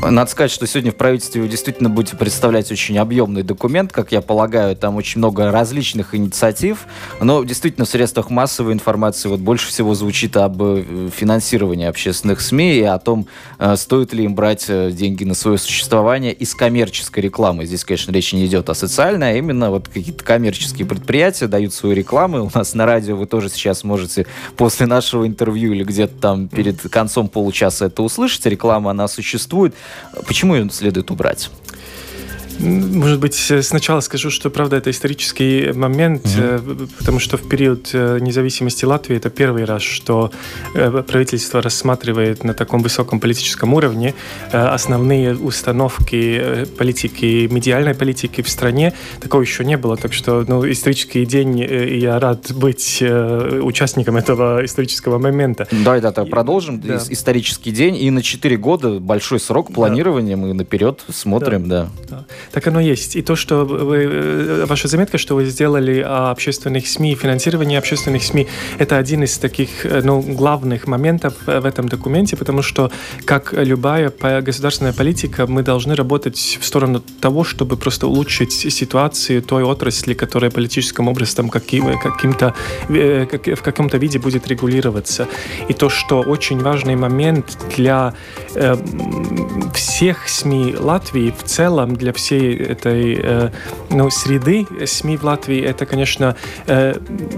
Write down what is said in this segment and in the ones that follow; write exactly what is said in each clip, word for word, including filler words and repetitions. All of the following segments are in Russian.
Надо сказать, что сегодня в правительстве вы действительно будете представлять очень объемный документ, как я полагаю, там очень много различных инициатив, но действительно в средствах массовой информации вот больше всего звучит об финансировании общественных СМИ и о том, стоит ли им брать деньги на свое существование из коммерческой рекламы. Здесь, конечно, речь не идет о социальной, а именно вот какие-то коммерческие предприятия дают свою рекламу. У нас на радио вы тоже сейчас можете после нашего интервью или где-то там перед концом получаса это услышать. Реклама, она существует. Почему ее следует убрать? Может быть, сначала скажу, что, правда, это исторический момент, mm-hmm. потому что в период независимости Латвии это первый раз, что правительство рассматривает на таком высоком политическом уровне основные установки политики, медиальной политики в стране. Такого еще не было, так что ну, исторический день, и я рад быть участником этого исторического момента. Давай, да, продолжим. Да. Исторический день, и на четыре года большой срок планирования, да. Мы наперед смотрим, да. да. да. Так оно есть. И то, что вы, ваша заметка, что вы сделали о общественных СМИ, финансировании общественных СМИ, это один из таких ну, главных моментов в этом документе, потому что, как любая государственная политика, мы должны работать в сторону того, чтобы просто улучшить ситуацию той отрасли, которая политическим образом каким, каким-то, в каком-то виде будет регулироваться. И то, что очень важный момент для э, всех СМИ Латвии, в целом для всей этой э, ну, среды СМИ в Латвии, это, конечно, э,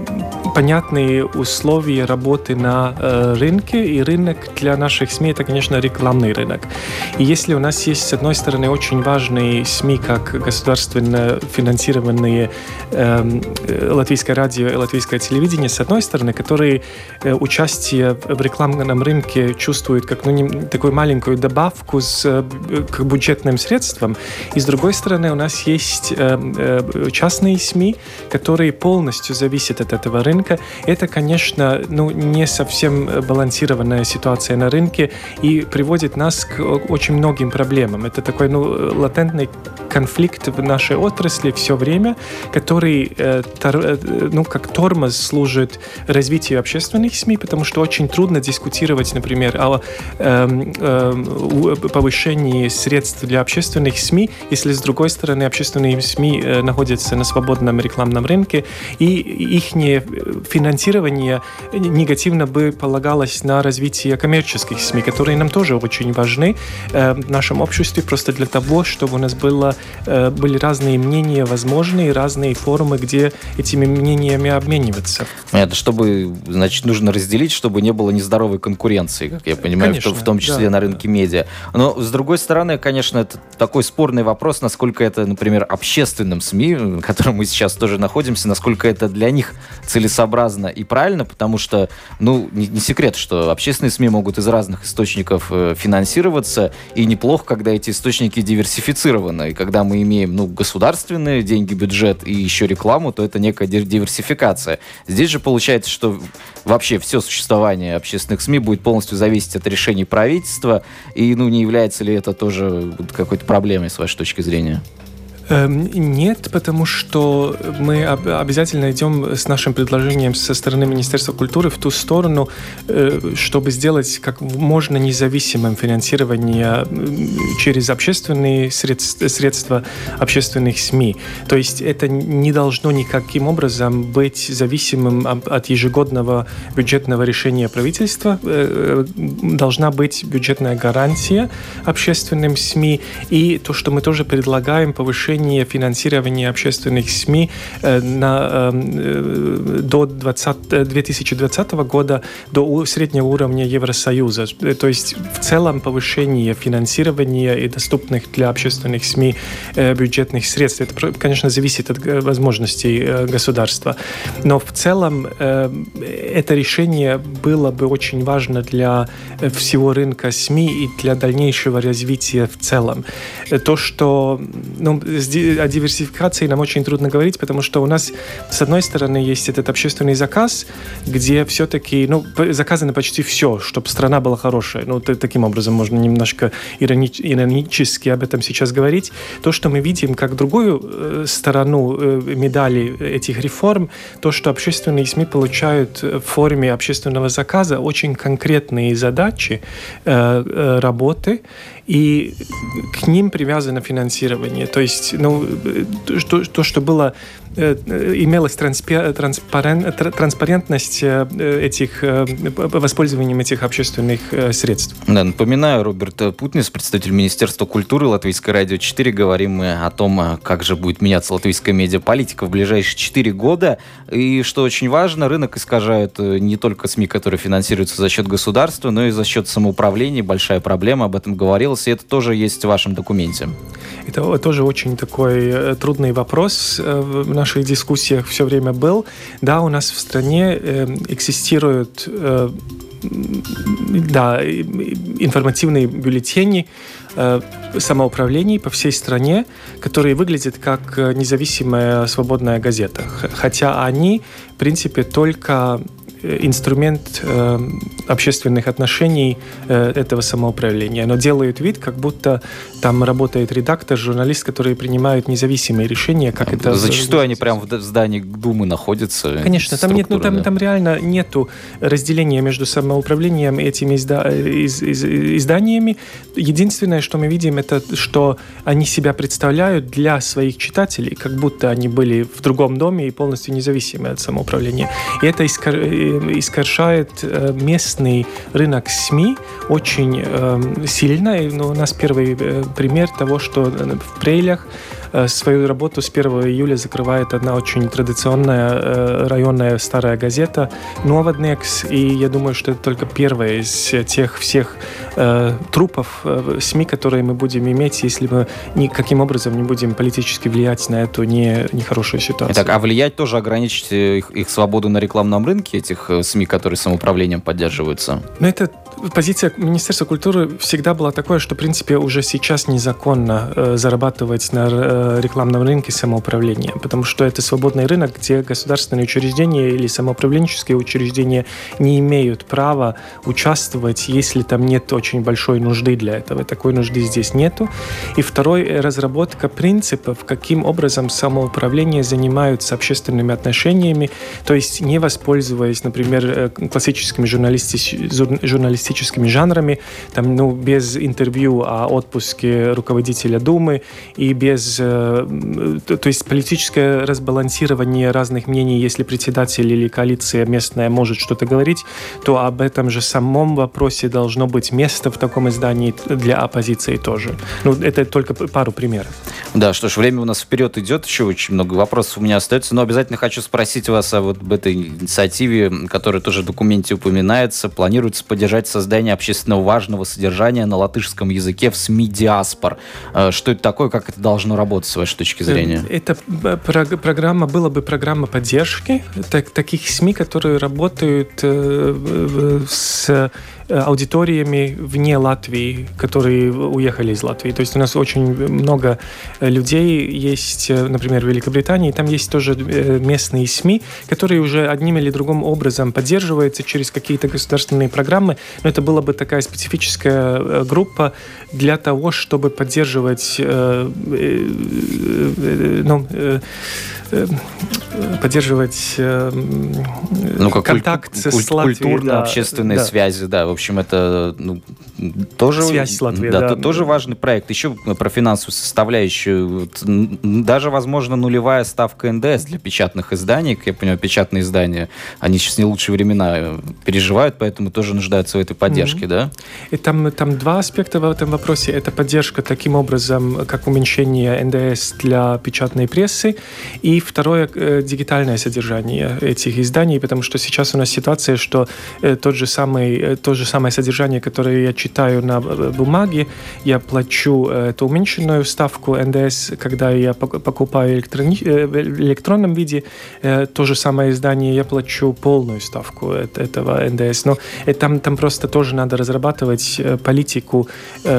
понятные условия работы на э, рынке, и рынок для наших СМИ это, конечно, рекламный рынок. И если у нас есть, с одной стороны, очень важные СМИ, как государственно финансированные э, латвийское радио и латвийское телевидение, с одной стороны, которые э, участие в рекламном рынке чувствуют как ну, не, такую маленькую добавку с, э, к бюджетным средствам, и с другой стороны, у нас есть э, э, частные СМИ, которые полностью зависят от этого рынка. Это, конечно, ну, не совсем балансированная ситуация на рынке и приводит нас к очень многим проблемам. Это такой ну, латентный конфликт в нашей отрасли все время, который э, тор, ну, как тормоз служит развитию общественных СМИ, потому что очень трудно дискутировать, например, о э, э, повышении средств для общественных СМИ, если с другой стороны общественные СМИ э, находятся на свободном рекламном рынке, и их финансирование негативно бы полагалось на развитие коммерческих СМИ, которые нам тоже очень важны э, в нашем обществе, просто для того, чтобы у нас было, э, были разные мнения возможны, разные форумы, где этими мнениями обмениваться. Это чтобы, значит, нужно разделить, чтобы не было нездоровой конкуренции, как я понимаю, конечно, в том числе да, на рынке да. медиа. Но, с другой стороны, конечно, это такой спорный вопрос, насколько это, например, общественным СМИ, в котором мы сейчас тоже находимся, насколько это для них целесообразно и правильно, потому что, ну, не, не секрет, что общественные СМИ могут из разных источников э, финансироваться, и неплохо, когда эти источники диверсифицированы. И когда мы имеем, ну, государственные деньги, бюджет и еще рекламу, то это некая диверсификация. Здесь же получается, что вообще все существование общественных СМИ будет полностью зависеть от решений правительства, и, ну, не является ли это тоже какой-то проблемой, с вашей точки зрения? Нет, потому что мы обязательно идем с нашим предложением со стороны Министерства культуры в ту сторону, чтобы сделать как можно независимым финансирование через общественные средства, средства общественных СМИ. То есть это не должно никаким образом быть зависимым от ежегодного бюджетного решения правительства. Должна быть бюджетная гарантия общественным СМИ, и то, что мы тоже предлагаем, повышение финансирования общественных СМИ на, до две тысячи двадцатого года до среднего уровня Евросоюза. То есть в целом повышение финансирования и доступных для общественных СМИ бюджетных средств. Это, конечно, зависит от возможностей государства. Но в целом это решение было бы очень важно для всего рынка СМИ и для дальнейшего развития в целом. То, что ну, о диверсификации нам очень трудно говорить, потому что у нас, с одной стороны, есть этот общественный заказ, где все-таки ну, заказано почти все, чтобы страна была хорошая. Ну, таким образом можно немножко ирони- иронически об этом сейчас говорить. То, что мы видим как другую сторону медали этих реформ, то, что общественные СМИ получают в форме общественного заказа очень конкретные задачи э, работы, и к ним привязано финансирование. То есть, ну, то, то что было, имелась транспарентность этих, воспользованием этих общественных средств. Да, напоминаю, Роберт Путнис, представитель Министерства культуры Латвийское радио четыре. Говорим мы о том, как же будет меняться латвийская медиаполитика в ближайшие четыре года. И, что очень важно, рынок искажают не только СМИ, которые финансируются за счет государства, но и за счет самоуправления. Большая проблема, об этом говорилось, и это тоже есть в вашем документе. Это тоже очень такой трудный вопрос в наших дискуссиях все время был. Да, у нас в стране экзистируют да, информативные бюллетени самоуправлений по всей стране, которые выглядят как независимая свободная газета. Хотя они, в принципе, только инструмент э, общественных отношений э, этого самоуправления. Но делают вид, как будто там работает редактор, журналист, которые принимают независимые решения. Как это Зачастую они прямо в здании Думы находятся. Конечно, там, нет, ну, там, да. там реально нету разделения между самоуправлением и этими изда- из, из, изданиями. Единственное, что мы видим, это что они себя представляют для своих читателей, как будто они были в другом доме и полностью независимы от самоуправления. И это искажает искажает местный рынок СМИ очень э, сильно. И, ну, у нас первый э, пример того, что в Прейлях э, свою работу с первого июля закрывает одна очень традиционная э, районная старая газета «Новоднекс». И я думаю, что это только первая из тех всех э, трупов э, СМИ, которые мы будем иметь, если мы никаким образом не будем политически влиять на эту не, нехорошую ситуацию. Итак, а влиять тоже ограничить их, их свободу на рекламном рынке, этих СМИ, которые самоуправлением поддерживаются? Ну, это позиция Министерства культуры всегда была такой, что, в принципе, уже сейчас незаконно э, зарабатывать на э, рекламном рынке самоуправления, потому что это свободный рынок, где государственные учреждения или самоуправленческие учреждения не имеют права участвовать, если там нет очень большой нужды для этого. Такой нужды здесь нету. И второй — разработка принципов, каким образом самоуправление занимаются общественными отношениями, то есть не воспользуясь, например, классическими журналисти- журналистическими жанрами, там, ну, без интервью о отпуске руководителя Думы и без... То, то есть политическое разбалансирование разных мнений, если председатель или коалиция местная может что-то говорить, то об этом же самом вопросе должно быть место в таком издании для оппозиции тоже. Ну, это только пару примеров. Да, что ж, время у нас вперед идет, еще очень много вопросов у меня остается, но обязательно хочу спросить вас о вот об этой инициативе, которая тоже в документе упоминается. Планируется поддержать создание общественно важного содержания на латышском языке в СМИ диаспор. Что это такое, как это должно работать, с вашей точки зрения? Это программа, была бы программа поддержки так, таких СМИ, которые работают э, с аудиториями вне Латвии, которые уехали из Латвии. То есть у нас очень много людей есть, например, в Великобритании, там есть тоже местные СМИ, которые уже одним или другим образом поддерживаются через какие-то государственные программы, но это была бы такая специфическая группа для того, чтобы поддерживать э, э, ну, э, поддерживать э, ну, как контакт куль- с Латвией. Культурно-общественные да, связи, да. В общем, это ну, тоже, связь с Латвией, да, да. То, тоже важный проект. Еще про финансовую составляющую. Даже, возможно, нулевая ставка эн дэ эс для печатных изданий. Как я понимаю, печатные издания, они сейчас не лучшие времена переживают, поэтому тоже нуждаются в этой поддержке, mm-hmm. да? И там, там два аспекта в этом вопросе. Это поддержка таким образом, как уменьшение эн дэ эс для печатной прессы, и второе — дигитальное содержание этих изданий, потому что сейчас у нас ситуация, что тот же самый, то же самое содержание, которое я читаю на бумаге, я плачу эту уменьшенную ставку эн дэ эс, когда я покупаю электрони... в электронном виде, то же самое издание, я плачу полную ставку этого эн дэ эс. Но там, там просто тоже надо разрабатывать политику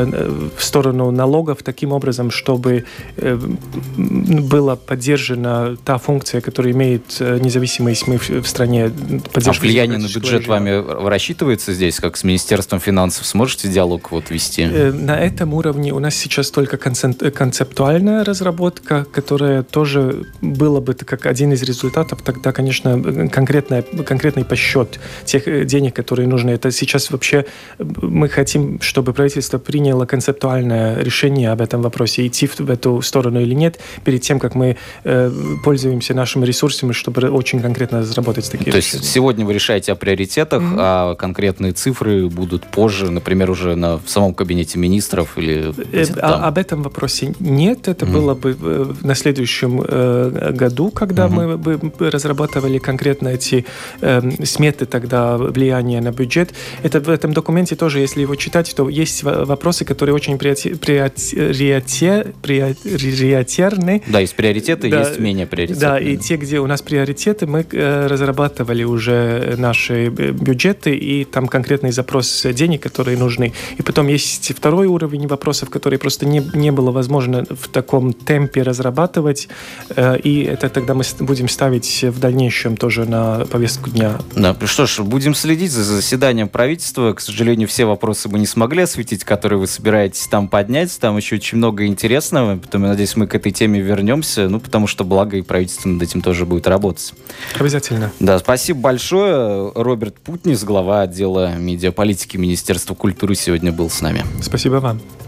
в сторону налогов таким образом, чтобы было поддержано это та функция, которую имеет независимые СМИ в, в стране. А влияние на бюджет вами рассчитывается здесь, как с Министерством финансов? Сможете диалог вот вести? На этом уровне у нас сейчас только концептуальная разработка, которая тоже была бы как один из результатов. Тогда, конечно, конкретный, конкретный подсчет тех денег, которые нужны. Это сейчас вообще мы хотим, чтобы правительство приняло концептуальное решение об этом вопросе, идти в эту сторону или нет, перед тем, как мы э, пользуемся нашими ресурсами, чтобы очень конкретно разработать такие То решения. есть сегодня вы решаете о приоритетах, mm-hmm. а конкретные цифры будут позже, например, уже на, в самом кабинете министров или э, а, об этом вопросе нет. Это mm-hmm. было бы э, на следующем э, году, когда mm-hmm. мы бы разрабатывали конкретно эти э, сметы тогда влияния на бюджет. Это в этом документе тоже, если его читать, то есть вопросы, которые очень приоритет, приоритет, приоритетны. Да, есть приоритеты, да, есть менее приоритетные. Да, и те, где у нас приоритеты, мы э, разрабатывали уже наши бюджеты, и там конкретный запрос денег, которые нужны. И потом есть второй уровень вопросов, которые просто не, не было возможно в таком темпе разрабатывать, э, и это тогда мы будем ставить в дальнейшем тоже на повестку дня. Да, что ж, будем следить за заседанием правительства. К сожалению, все вопросы мы не смогли осветить, которые вы собираетесь там поднять. Там еще очень много интересного. Потом, я надеюсь, мы к этой теме вернемся. Ну, потому что, благо, и правительство над этим тоже будет работать. Обязательно. Да, спасибо большое. Роберт Путнис, глава отдела медиаполитики Министерства культуры, сегодня был с нами. Спасибо вам.